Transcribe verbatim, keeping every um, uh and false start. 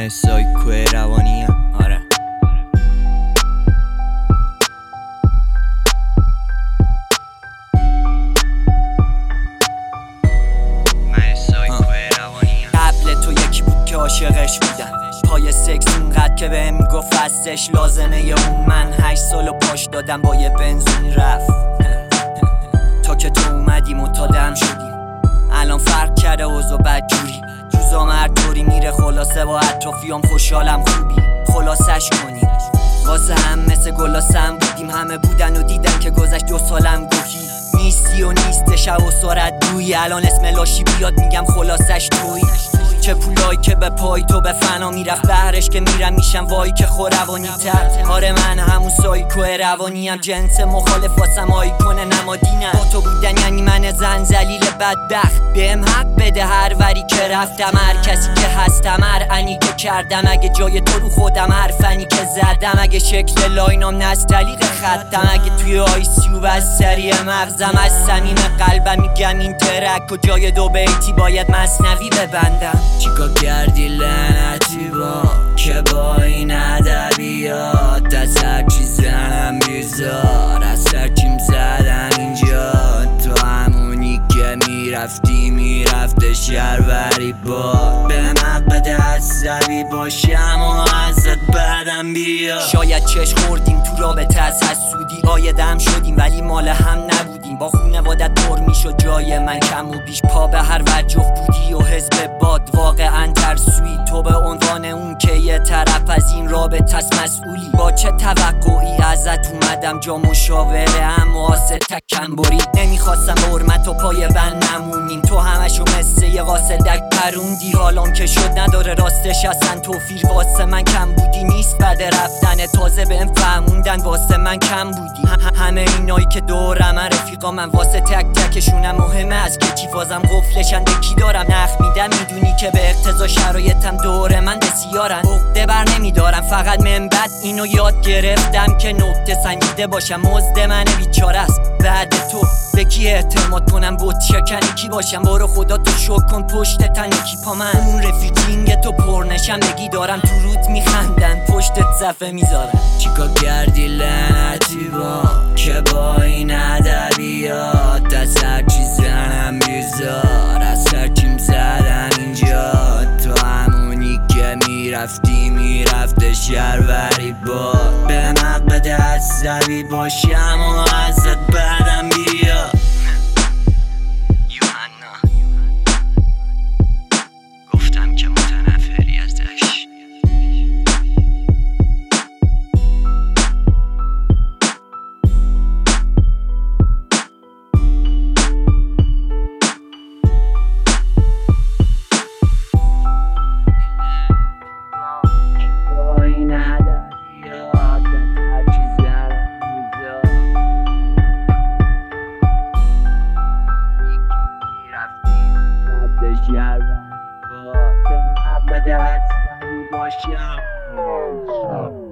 من سایکو روانیم. آره من سایکو روانیم. قبل تو یکی بود که عاشقش بودم، پای سکس اونقدر که بهم میگفت هستش لازمه ی اون. من هشت سال و پاش دادم با یه بنزون رفت تا که تو اومدیم و تا دم شدیم. الان فرق کرده اوضاع بدجوری، روزام هر طوری میره خلاصه با اطرافیام خوشحالم خوبی خلاصش کنیم. واسه هم مثل گلاسم بودیم، همه بودن و دیدن که گذشت دو سالم گوهی نیستی و نیست شب و سارت دوی. الان اسم لاشی بیاد میگم خلاصش توی. چه پولایی که به پای تو به فنا میرفت، بهرش که میرم میشم وای که خوروانی تر. آره من همون سایکو روانیم، جنس مخالف واسم آیکون نمادینم. با تو بودن یعنی من زن زلیل بدبخت، بهم حق بده هر وری که رفتم، هر کسی که هستم، هر انی که کردم. اگه جای تو رو خودم، هر فنی که زدم، اگه شکل لاینام نستلیق خطم، اگه توی آی سی یو بستری مغزم، از صمیم قلبم میگم این ترک و جای دو بیتی باید مثنوی ببندم. چیکار کردی لعنتی با که با این ادبیات، از هرچی زنم بیزار، از هرچیم زدم اینجا. تو همونی که میرفتی میرفته شهروری با به مقبد عصبی باشم و ازت بدم بیا. شاید چشم خوردیم تو رابطه از حسودی، آیدم شدیم ولی مال هم نبودیم. با خونوادت پر میشد جای من کم و بیش، پا به هر وجه بودی و حزب باد واقعا ترسوی. تو به عنوان اون که یه طرف از این رابطه است مسئولی. با چه توقعی ازت اومدم جا مشاوره هم واسه تکمبری. نمیخواستم حرمت و پای بند نمونیم، تو همشو مثل یه قاصدک پروندی. حالام که شد نداره راستش اصلا توفیر، واسه من کم بودی نیست بعد رفتن. تازه بهم فهموندن واسه من کم بودی. همه اینایی که دورم رفیقا من، واسه تک تکشونم مهمه از که چیفازم قفلشن کی دارم نخ میدم. میدونی که به اقتضا شرایطم دور من بسیارن، عقده بر نمیدارم فقط من بد. اینو یاد گرفتم که نکته سنجیده باشم، مزد من بیچاره است بعد تو. به کی اعتماد کنم بود شکنی کی باشم؟ برو خدا تو شک کن پشت تن کی پا من. اون رفیقینگ تو پرنشم بگی دارم تو روت میخندن پشتت صفه میذارم. چیکار کردی لعنتی با که با این ادبیات، از هرچی زنم بیزار، از هرچیم زدم اینجا. تو همونی که میرفتی میرفته شهروری با به مقبد عصبی باشم و ازت بدم بیا. گفتم که متنفری ازش. Yeah.